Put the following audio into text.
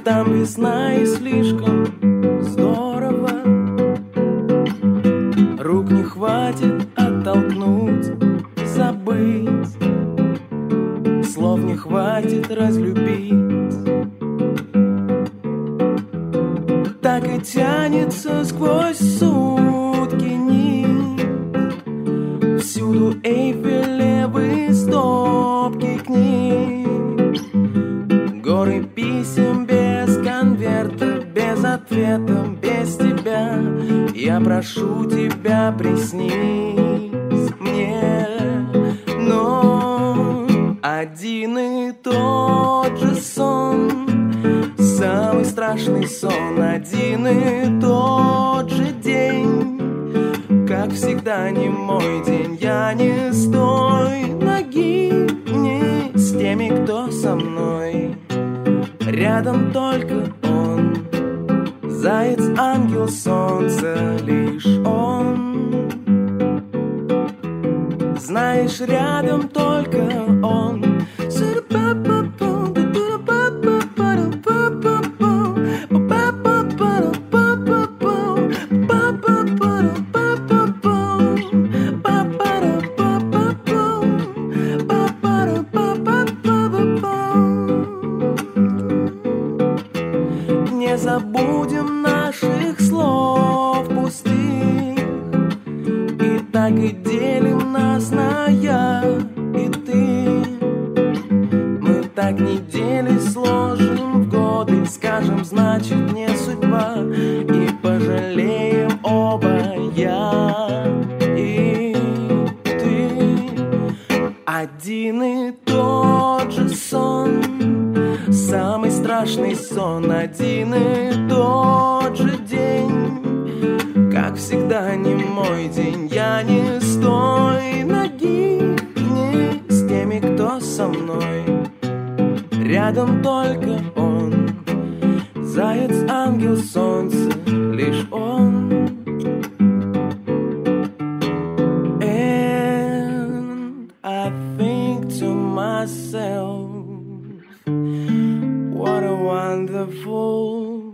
Там весна и слишком здорово. Рук не хватит оттолкнуть, забыть. Слов не хватит разлюбить. Так и тянется сквозь сутки нить. Всюду Эйфелевы стопки книг. Горы писем без конверта, без ответа, без тебя. Я прошу тебя, приснись мне. Но один и тот же сон, самый страшный сон, один и тот же день. Как всегда не мой день, я не с той ноги, не с теми, кто со мной. Рядом только он, заяц, ангел, солнце, лишь он. Знаешь, рядом только он. Не забудем наших слов пустых, и так и делим нас на я и ты. Мы так недели сложим в годы, скажем, значит, не судьба, и пожалеем оба, я и ты. Один и тот же сон, самый страшный сон, один и тот же день. Как всегда не мой день, я не с той ноги, не с теми, кто со мной. Рядом только он, заяц, ангел, солнце, лишь он. And I think to myself, what a wonderful